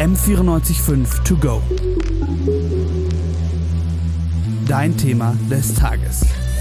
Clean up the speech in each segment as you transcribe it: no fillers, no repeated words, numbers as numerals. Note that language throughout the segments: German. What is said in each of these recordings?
M94.5 To Go. Dein Thema des Tages.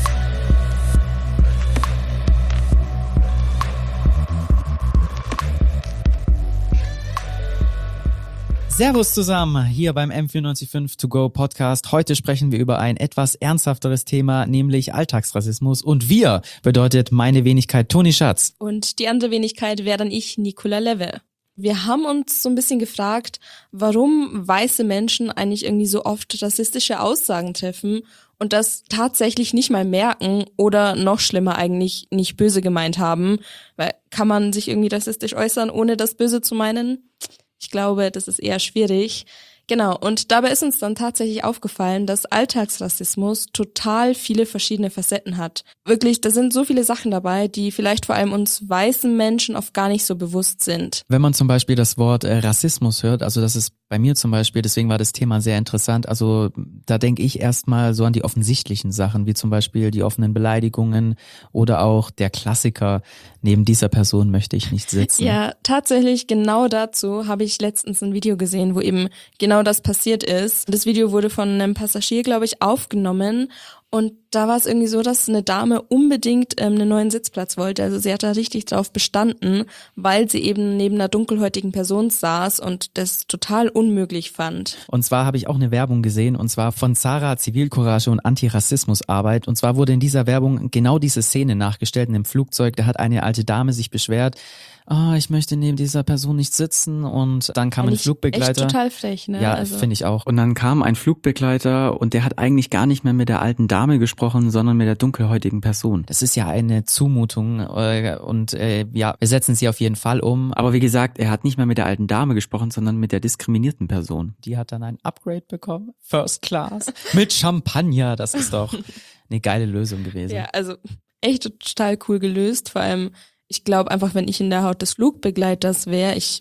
Servus zusammen, hier beim M94.5 To Go Podcast. Heute sprechen wir über ein etwas ernsthafteres Thema, nämlich Alltagsrassismus. Und wir bedeutet meine Wenigkeit Toni Schatz. Und die andere Wenigkeit wäre dann ich, Nicola Lewe. Wir haben uns so ein bisschen gefragt, warum weiße Menschen eigentlich irgendwie so oft rassistische Aussagen treffen und das tatsächlich nicht mal merken oder noch schlimmer eigentlich nicht böse gemeint haben. Weil kann man sich irgendwie rassistisch äußern, ohne das Böse zu meinen? Ich glaube, das ist eher schwierig. Genau, und dabei ist uns dann tatsächlich aufgefallen, dass Alltagsrassismus total viele verschiedene Facetten hat. Wirklich, da sind so viele Sachen dabei, die vielleicht vor allem uns weißen Menschen oft gar nicht so bewusst sind. Wenn man zum Beispiel das Wort Rassismus hört, also das ist bei mir zum Beispiel, deswegen war das Thema sehr interessant, also da denke ich erstmal so an die offensichtlichen Sachen, wie zum Beispiel die offenen Beleidigungen oder auch der Klassiker, neben dieser Person möchte ich nicht sitzen. Ja, tatsächlich genau dazu habe ich letztens ein Video gesehen, wo eben genau das passiert ist. Das Video wurde von einem Passagier, glaube ich, aufgenommen und da war es irgendwie so, dass eine Dame unbedingt einen neuen Sitzplatz wollte. Also sie hat da richtig drauf bestanden, weil sie eben neben einer dunkelhäutigen Person saß und das total unmöglich fand. Und zwar habe ich auch eine Werbung gesehen, und zwar von Zara Zivilcourage und Antirassismusarbeit. Und zwar wurde in dieser Werbung genau diese Szene nachgestellt in einem Flugzeug. Da hat eine alte Dame sich beschwert, ich möchte neben dieser Person nicht sitzen, und dann kam ein Flugbegleiter. Echt total frech, ne? Ja, also. Finde ich auch. Und dann kam ein Flugbegleiter und der hat eigentlich gar nicht mehr mit der alten Dame gesprochen, sondern mit der dunkelhäutigen Person. Das ist ja eine Zumutung und wir setzen sie auf jeden Fall um. Aber wie gesagt, er hat nicht mehr mit der alten Dame gesprochen, sondern mit der diskriminierten Person. Die hat dann ein Upgrade bekommen, First Class, mit Champagner. Das ist doch eine geile Lösung gewesen. Ja, also echt total cool gelöst, vor allem ich glaube einfach, wenn ich in der Haut des Flugbegleiters wäre, ich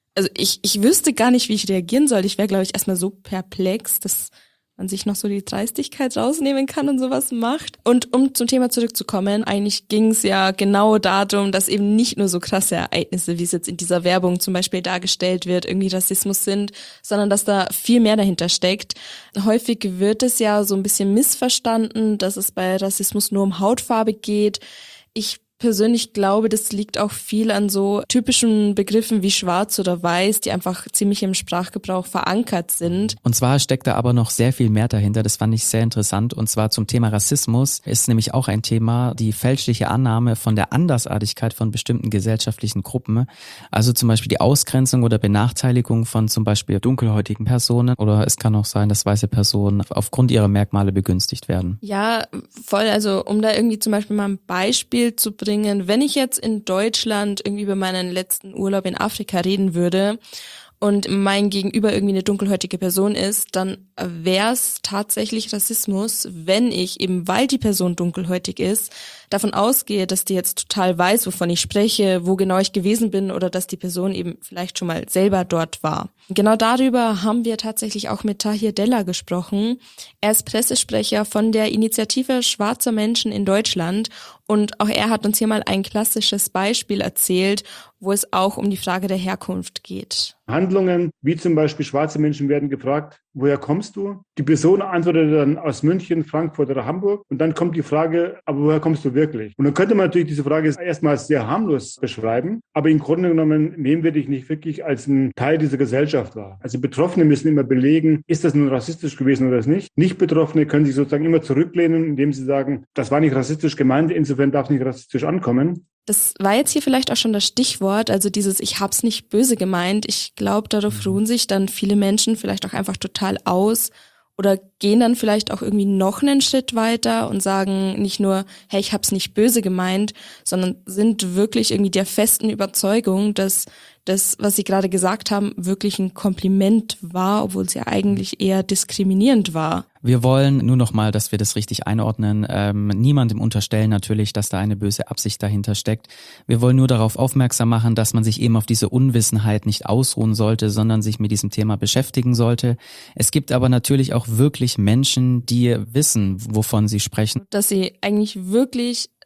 wüsste gar nicht, wie ich reagieren soll. Ich wäre, glaube ich, erstmal so perplex, dass man sich noch so die Dreistigkeit rausnehmen kann und sowas macht. Und um zum Thema zurückzukommen, eigentlich ging es ja genau darum, dass eben nicht nur so krasse Ereignisse, wie es jetzt in dieser Werbung zum Beispiel dargestellt wird, irgendwie Rassismus sind, sondern dass da viel mehr dahinter steckt. Häufig wird es ja so ein bisschen missverstanden, dass es bei Rassismus nur um Hautfarbe geht. Ich persönlich glaube, das liegt auch viel an so typischen Begriffen wie schwarz oder weiß, die einfach ziemlich im Sprachgebrauch verankert sind. Und zwar steckt da aber noch sehr viel mehr dahinter, das fand ich sehr interessant, und zwar zum Thema Rassismus ist nämlich auch ein Thema die fälschliche Annahme von der Andersartigkeit von bestimmten gesellschaftlichen Gruppen, also zum Beispiel die Ausgrenzung oder Benachteiligung von zum Beispiel dunkelhäutigen Personen, oder es kann auch sein, dass weiße Personen aufgrund ihrer Merkmale begünstigt werden. Ja, voll, also um da irgendwie zum Beispiel mal ein Beispiel zu bringen, wenn ich jetzt in Deutschland irgendwie über meinen letzten Urlaub in Afrika reden würde und mein Gegenüber irgendwie eine dunkelhäutige Person ist, dann wäre es tatsächlich Rassismus, wenn ich eben, weil die Person dunkelhäutig ist, davon ausgehe, dass die jetzt total weiß, wovon ich spreche, wo genau ich gewesen bin oder dass die Person eben vielleicht schon mal selber dort war. Genau darüber haben wir tatsächlich auch mit Tahir Della gesprochen. Er ist Pressesprecher von der Initiative Schwarzer Menschen in Deutschland und auch er hat uns hier mal ein klassisches Beispiel erzählt, wo es auch um die Frage der Herkunft geht. Handlungen, wie zum Beispiel schwarze Menschen werden gefragt, woher kommst du? Die Person antwortet dann aus München, Frankfurt oder Hamburg und dann kommt die Frage, aber woher kommst du wirklich? Und dann könnte man natürlich diese Frage erstmal sehr harmlos beschreiben, aber im Grunde genommen nehmen wir dich nicht wirklich als ein Teil dieser Gesellschaft wahr. Also Betroffene müssen immer belegen, ist das nun rassistisch gewesen oder ist nicht. Nicht-Betroffene können sich sozusagen immer zurücklehnen, indem sie sagen, das war nicht rassistisch gemeint, insofern darf es nicht rassistisch ankommen. Das war jetzt hier vielleicht auch schon das Stichwort, also dieses ich hab's nicht böse gemeint. Ich glaube, darauf ruhen sich dann viele Menschen vielleicht auch einfach total aus oder gehen dann vielleicht auch irgendwie noch einen Schritt weiter und sagen nicht nur, hey, ich hab's nicht böse gemeint, sondern sind wirklich irgendwie der festen Überzeugung, dass das, was sie gerade gesagt haben, wirklich ein Kompliment war, obwohl es ja eigentlich eher diskriminierend war. Wir wollen nur noch mal, dass wir das richtig einordnen, niemandem unterstellen natürlich, dass da eine böse Absicht dahinter steckt. Wir wollen nur darauf aufmerksam machen, dass man sich eben auf diese Unwissenheit nicht ausruhen sollte, sondern sich mit diesem Thema beschäftigen sollte. Es gibt aber natürlich auch wirklich Menschen, die wissen, wovon sie sprechen. Dass sie eigentlich wirklich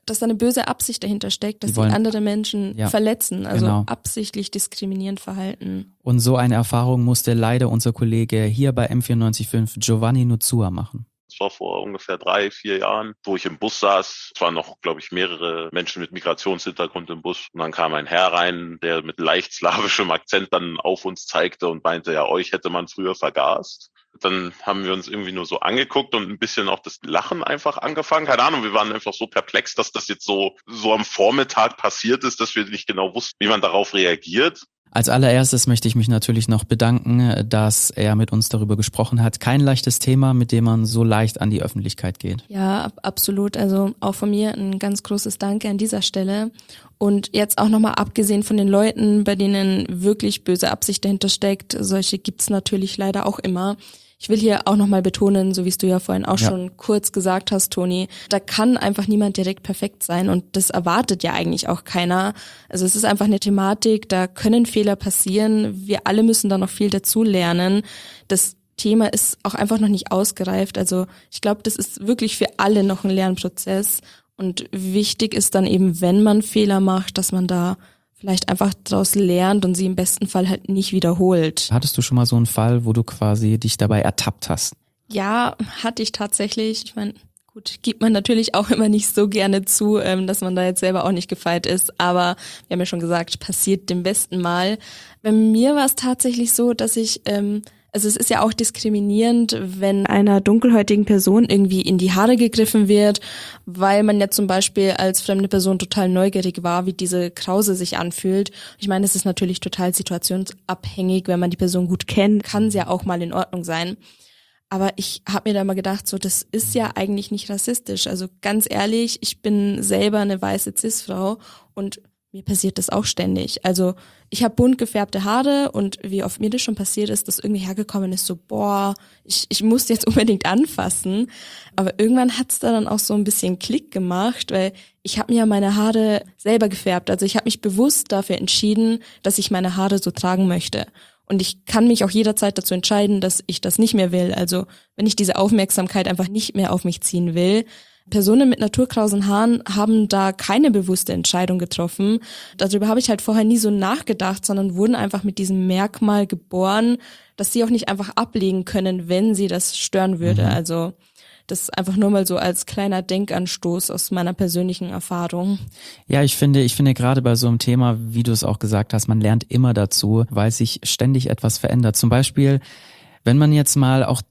dass da eine böse Absicht dahinter steckt, dass Die wollen- sie andere Menschen Ja, verletzen, also genau. absichtlich diskriminierend verhalten. Und so eine Erfahrung musste leider unser Kollege hier bei M94.5 Giovanni Nuzua machen. Das war vor ungefähr 3-4 Jahren, wo ich im Bus saß. Es waren noch, glaube ich, mehrere Menschen mit Migrationshintergrund im Bus. Und dann kam ein Herr rein, der mit leicht slawischem Akzent dann auf uns zeigte und meinte, ja, euch hätte man früher vergast. Dann haben wir uns irgendwie nur so angeguckt und ein bisschen auch das Lachen einfach angefangen. Keine Ahnung, wir waren einfach so perplex, dass das jetzt so am Vormittag passiert ist, dass wir nicht genau wussten, wie man darauf reagiert. Als allererstes möchte ich mich natürlich noch bedanken, dass er mit uns darüber gesprochen hat. Kein leichtes Thema, mit dem man so leicht an die Öffentlichkeit geht. Ja, absolut. Also auch von mir ein ganz großes Danke an dieser Stelle. Und jetzt auch nochmal abgesehen von den Leuten, bei denen wirklich böse Absicht dahinter steckt, solche gibt's natürlich leider auch immer. Ich will hier auch nochmal betonen, so wie es du ja vorhin auch schon kurz gesagt hast, Toni, da kann einfach niemand direkt perfekt sein und das erwartet ja eigentlich auch keiner. Also es ist einfach eine Thematik, da können Fehler passieren, wir alle müssen da noch viel dazu lernen. Das Thema ist auch einfach noch nicht ausgereift, also ich glaube, das ist wirklich für alle noch ein Lernprozess und wichtig ist dann eben, wenn man Fehler macht, dass man da vielleicht einfach daraus lernt und sie im besten Fall halt nicht wiederholt. Hattest du schon mal so einen Fall, wo du quasi dich dabei ertappt hast? Ja, hatte ich tatsächlich. Ich meine, gut, gibt man natürlich auch immer nicht so gerne zu, dass man da jetzt selber auch nicht gefeit ist. Aber wir haben ja schon gesagt, passiert dem besten Mal. Bei mir war es tatsächlich so, dass ich also es ist ja auch diskriminierend, wenn einer dunkelhäutigen Person irgendwie in die Haare gegriffen wird, weil man ja zum Beispiel als fremde Person total neugierig war, wie diese Krause sich anfühlt. Ich meine, es ist natürlich total situationsabhängig, wenn man die Person gut kennt, kann es ja auch mal in Ordnung sein. Aber ich habe mir da mal gedacht, so das ist ja eigentlich nicht rassistisch. Also ganz ehrlich, ich bin selber eine weiße Cis-Frau und mir passiert das auch ständig. Also ich habe bunt gefärbte Haare und wie oft mir das schon passiert ist, dass irgendwie hergekommen ist, so boah, ich muss jetzt unbedingt anfassen. Aber irgendwann hat's da dann auch so ein bisschen Klick gemacht, weil ich habe mir ja meine Haare selber gefärbt. Also ich habe mich bewusst dafür entschieden, dass ich meine Haare so tragen möchte. Und ich kann mich auch jederzeit dazu entscheiden, dass ich das nicht mehr will. Also wenn ich diese Aufmerksamkeit einfach nicht mehr auf mich ziehen will. Personen mit naturkrausen Haaren haben da keine bewusste Entscheidung getroffen. Darüber habe ich halt vorher nie so nachgedacht, sondern wurden einfach mit diesem Merkmal geboren, dass sie auch nicht einfach ablegen können, wenn sie das stören würde. Also das einfach nur mal so als kleiner Denkanstoß aus meiner persönlichen Erfahrung. Ja, ich finde gerade bei so einem Thema, wie du es auch gesagt hast, man lernt immer dazu, weil sich ständig etwas verändert. Zum Beispiel, wenn man jetzt mal auch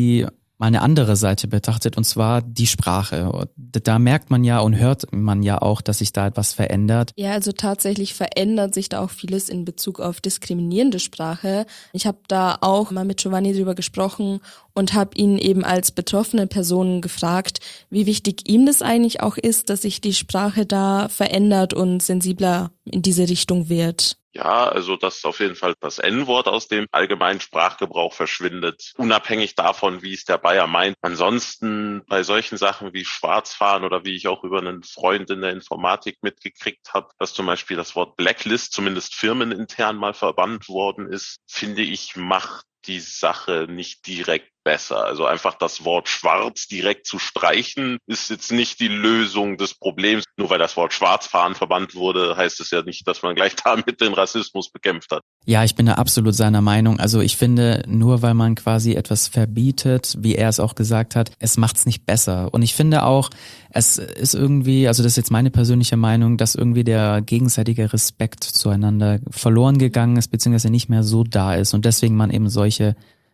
mal eine andere Seite betrachtet, und zwar die Sprache. Da merkt man ja und hört man ja auch, dass sich da etwas verändert. Ja, also tatsächlich verändert sich da auch vieles in Bezug auf diskriminierende Sprache. Ich habe da auch mal mit Giovanni drüber gesprochen und habe ihn eben als betroffene Person gefragt, wie wichtig ihm das eigentlich auch ist, dass sich die Sprache da verändert und sensibler in diese Richtung wird. Ja, also dass auf jeden Fall das N-Wort aus dem allgemeinen Sprachgebrauch verschwindet, unabhängig davon, wie es der Bayer meint. Ansonsten bei solchen Sachen wie Schwarzfahren oder wie ich auch über einen Freund in der Informatik mitgekriegt habe, dass zum Beispiel das Wort Blacklist zumindest firmenintern mal verbannt worden ist, finde ich, macht die Sache nicht direkt besser. Also einfach das Wort schwarz direkt zu streichen, ist jetzt nicht die Lösung des Problems. Nur weil das Wort Schwarzfahren verbannt wurde, heißt es ja nicht, dass man gleich damit den Rassismus bekämpft hat. Ja, ich bin da absolut seiner Meinung. Also ich finde, nur weil man quasi etwas verbietet, wie er es auch gesagt hat, es macht's nicht besser. Und ich finde auch, es ist irgendwie, also das ist jetzt meine persönliche Meinung, dass irgendwie der gegenseitige Respekt zueinander verloren gegangen ist, beziehungsweise nicht mehr so da ist. Und deswegen man eben solche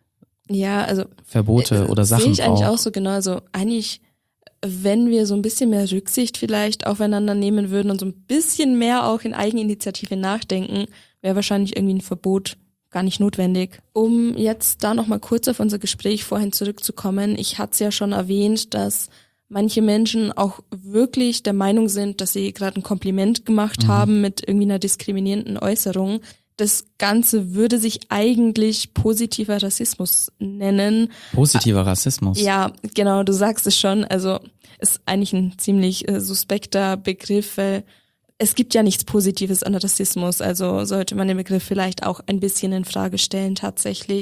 Verbote oder Sachen braucht. Sehe ich eigentlich auch so genau. Also eigentlich, wenn wir so ein bisschen mehr Rücksicht vielleicht aufeinander nehmen würden und so ein bisschen mehr auch in Eigeninitiative nachdenken, wäre wahrscheinlich irgendwie ein Verbot gar nicht notwendig. Um jetzt da nochmal kurz auf unser Gespräch vorhin zurückzukommen, ich hatte es ja schon erwähnt, dass manche Menschen auch wirklich der Meinung sind, dass sie gerade ein Kompliment gemacht haben mit irgendwie einer diskriminierenden Äußerung. Das Ganze würde sich eigentlich positiver Rassismus nennen. Positiver Rassismus? Ja, genau, du sagst es schon. Also ist eigentlich ein ziemlich suspekter Begriff, weil es gibt ja nichts Positives an Rassismus. Also sollte man den Begriff vielleicht auch ein bisschen in Frage stellen tatsächlich.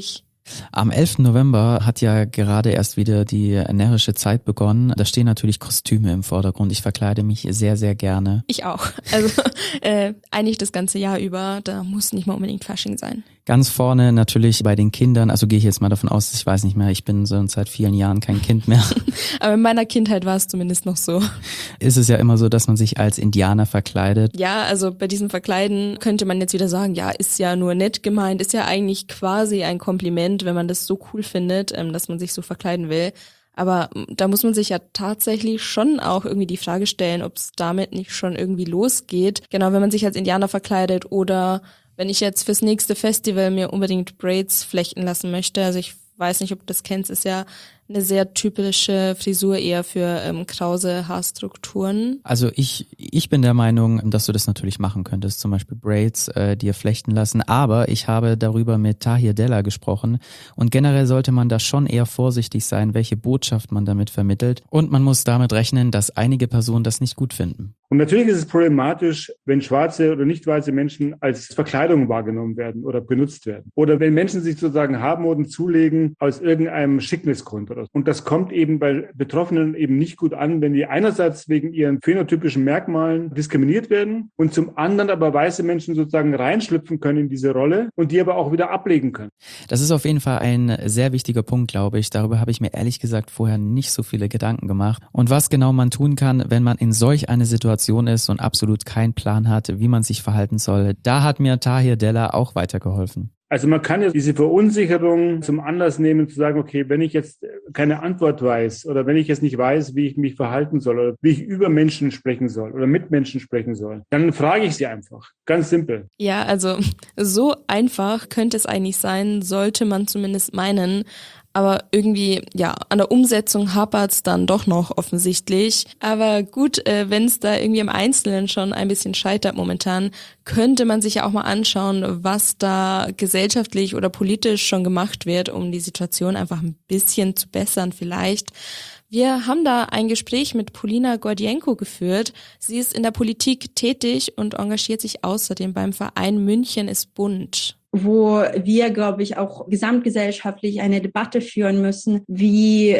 Am 11. November hat ja gerade erst wieder die närrische Zeit begonnen. Da stehen natürlich Kostüme im Vordergrund. Ich verkleide mich sehr, sehr gerne. Ich auch. Also eigentlich das ganze Jahr über. Da muss nicht mal unbedingt Fasching sein. Ganz vorne natürlich bei den Kindern, also gehe ich jetzt mal davon aus, ich weiß nicht mehr, ich bin so seit vielen Jahren kein Kind mehr. Aber in meiner Kindheit war es zumindest noch so. Ist es ja immer so, dass man sich als Indianer verkleidet. Ja, also bei diesem Verkleiden könnte man jetzt wieder sagen, ja, ist ja nur nett gemeint, ist ja eigentlich quasi ein Kompliment, wenn man das so cool findet, dass man sich so verkleiden will. Aber da muss man sich ja tatsächlich schon auch irgendwie die Frage stellen, ob es damit nicht schon irgendwie losgeht. Genau, wenn man sich als Indianer verkleidet oder wenn ich jetzt fürs nächste Festival mir unbedingt Braids flechten lassen möchte, also ich weiß nicht, ob du das kennst, ist ja eine sehr typische Frisur eher für krause Haarstrukturen. Also ich bin der Meinung, dass du das natürlich machen könntest, zum Beispiel Braids dir flechten lassen, aber ich habe darüber mit Tahir Della gesprochen und generell sollte man da schon eher vorsichtig sein, welche Botschaft man damit vermittelt und man muss damit rechnen, dass einige Personen das nicht gut finden. Und natürlich ist es problematisch, wenn schwarze oder nicht weiße Menschen als Verkleidung wahrgenommen werden oder benutzt werden. Oder wenn Menschen sich sozusagen Haarmoden zulegen aus irgendeinem Schicknisgrund. Und das kommt eben bei Betroffenen eben nicht gut an, wenn die einerseits wegen ihren phänotypischen Merkmalen diskriminiert werden und zum anderen aber weiße Menschen sozusagen reinschlüpfen können in diese Rolle und die aber auch wieder ablegen können. Das ist auf jeden Fall ein sehr wichtiger Punkt, glaube ich. Darüber habe ich mir ehrlich gesagt vorher nicht so viele Gedanken gemacht. Und was genau man tun kann, wenn man in solch eine Situation ist und absolut keinen Plan hat, wie man sich verhalten soll, da hat mir Tahir Della auch weitergeholfen. Also man kann ja diese Verunsicherung zum Anlass nehmen, zu sagen, okay, wenn ich jetzt keine Antwort weiß oder wenn ich jetzt nicht weiß, wie ich mich verhalten soll oder wie ich über Menschen sprechen soll oder mit Menschen sprechen soll, dann frage ich sie einfach. Ganz simpel. Ja, also so einfach könnte es eigentlich sein, sollte man zumindest meinen. Aber irgendwie, ja, an der Umsetzung hapert's dann doch noch offensichtlich. Aber gut, wenn es da irgendwie im Einzelnen schon ein bisschen scheitert momentan, könnte man sich ja auch mal anschauen, was da gesellschaftlich oder politisch schon gemacht wird, um die Situation einfach ein bisschen zu bessern vielleicht. Wir haben da ein Gespräch mit Polina Gordienko geführt. Sie ist in der Politik tätig und engagiert sich außerdem beim Verein München ist bunt. Wo wir, glaube ich, auch gesamtgesellschaftlich eine Debatte führen müssen, wie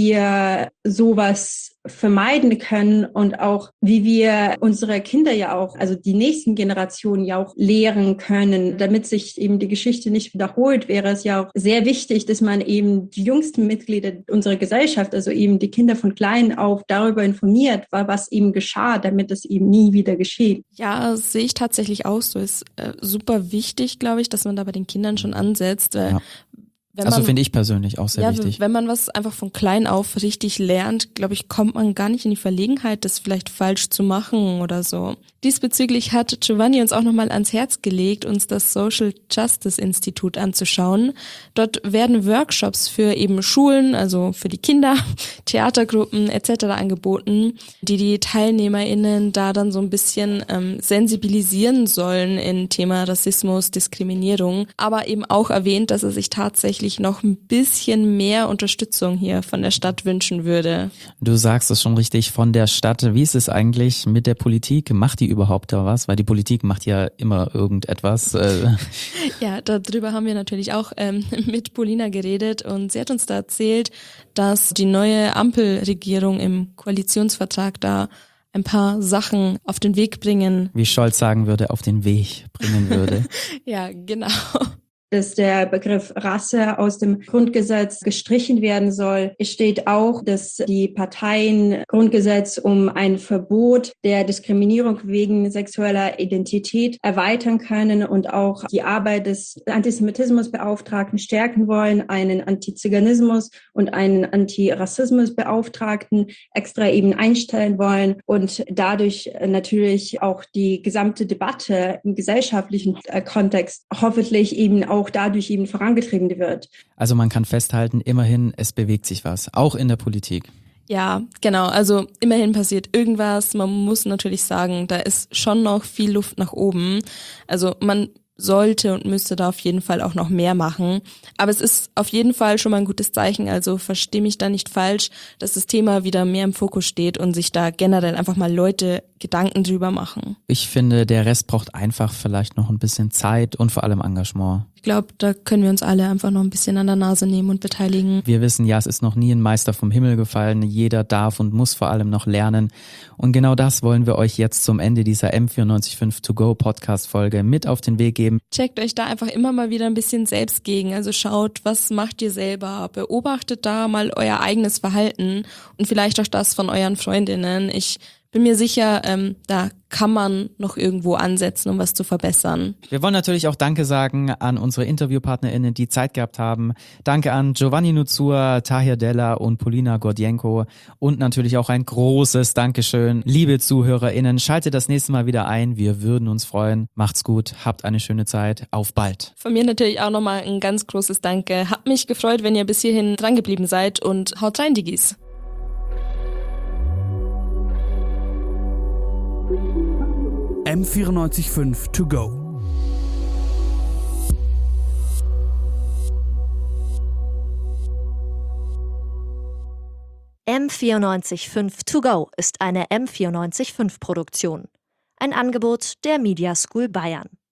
wir sowas vermeiden können und auch wie wir unsere Kinder ja auch, also die nächsten Generationen ja auch lehren können, damit sich eben die Geschichte nicht wiederholt, wäre es ja auch sehr wichtig, dass man eben die jüngsten Mitglieder unserer Gesellschaft, also eben die Kinder von klein auf darüber informiert, was eben geschah, damit es eben nie wieder geschieht. Ja, sehe ich tatsächlich auch so. Ist super wichtig, glaube ich, dass man da bei den Kindern schon ansetzt. Ja. Also finde ich persönlich auch sehr wichtig. Wenn man was einfach von klein auf richtig lernt, glaube ich, kommt man gar nicht in die Verlegenheit, das vielleicht falsch zu machen oder so. Diesbezüglich hat Giovanni uns auch nochmal ans Herz gelegt, uns das Social Justice Institut anzuschauen. Dort werden Workshops für eben Schulen, also für die Kinder, Theatergruppen etc. angeboten, die TeilnehmerInnen da dann so ein bisschen sensibilisieren sollen in Thema Rassismus, Diskriminierung, aber eben auch erwähnt, dass er sich tatsächlich noch ein bisschen mehr Unterstützung hier von der Stadt wünschen würde. Du sagst es schon richtig, von der Stadt. Wie ist es eigentlich mit der Politik? Macht die überhaupt da was? Weil die Politik macht ja immer irgendetwas. Ja, darüber haben wir natürlich auch mit Polina geredet und sie hat uns da erzählt, dass die neue Ampelregierung im Koalitionsvertrag da ein paar Sachen auf den Weg bringen. Wie Scholz sagen würde, auf den Weg bringen würde. Ja, genau. Dass der Begriff Rasse aus dem Grundgesetz gestrichen werden soll. Es steht auch, dass die Parteien Grundgesetz um ein Verbot der Diskriminierung wegen sexueller Identität erweitern können und auch die Arbeit des Antisemitismusbeauftragten stärken wollen, einen Antiziganismus und einen Antirassismusbeauftragten extra eben einstellen wollen und dadurch natürlich auch die gesamte Debatte im gesellschaftlichen Kontext hoffentlich eben auch dadurch eben vorangetrieben wird. Also man kann festhalten, immerhin, es bewegt sich was, auch in der Politik. Ja, genau. Also immerhin passiert irgendwas. Man muss natürlich sagen, da ist schon noch viel Luft nach oben. Also man sollte und müsste da auf jeden Fall auch noch mehr machen. Aber es ist auf jeden Fall schon mal ein gutes Zeichen, also verstehe mich da nicht falsch, dass das Thema wieder mehr im Fokus steht und sich da generell einfach mal Leute Gedanken drüber machen. Ich finde, der Rest braucht einfach vielleicht noch ein bisschen Zeit und vor allem Engagement. Ich glaube, da können wir uns alle einfach noch ein bisschen an der Nase nehmen und beteiligen. Wir wissen ja, es ist noch nie ein Meister vom Himmel gefallen. Jeder darf und muss vor allem noch lernen. Und genau das wollen wir euch jetzt zum Ende dieser M945 To Go Podcast Folge mit auf den Weg geben. Checkt euch da einfach immer mal wieder ein bisschen selbst gegen. Also schaut, was macht ihr selber? Beobachtet da mal euer eigenes Verhalten und vielleicht auch das von euren Freundinnen. Ich bin mir sicher, da kann man noch irgendwo ansetzen, um was zu verbessern. Wir wollen natürlich auch Danke sagen an unsere InterviewpartnerInnen, die Zeit gehabt haben. Danke an Giovanni Nuzur, Tahir Della und Polina Gordienko und natürlich auch ein großes Dankeschön. Liebe ZuhörerInnen, schaltet das nächste Mal wieder ein. Wir würden uns freuen. Macht's gut, habt eine schöne Zeit. Auf bald. Von mir natürlich auch nochmal ein ganz großes Danke. Hat mich gefreut, wenn ihr bis hierhin dran geblieben seid und haut rein, Diggis. M945 To Go. M945 To Go ist eine M945 Produktion. Ein Angebot der Media School Bayern.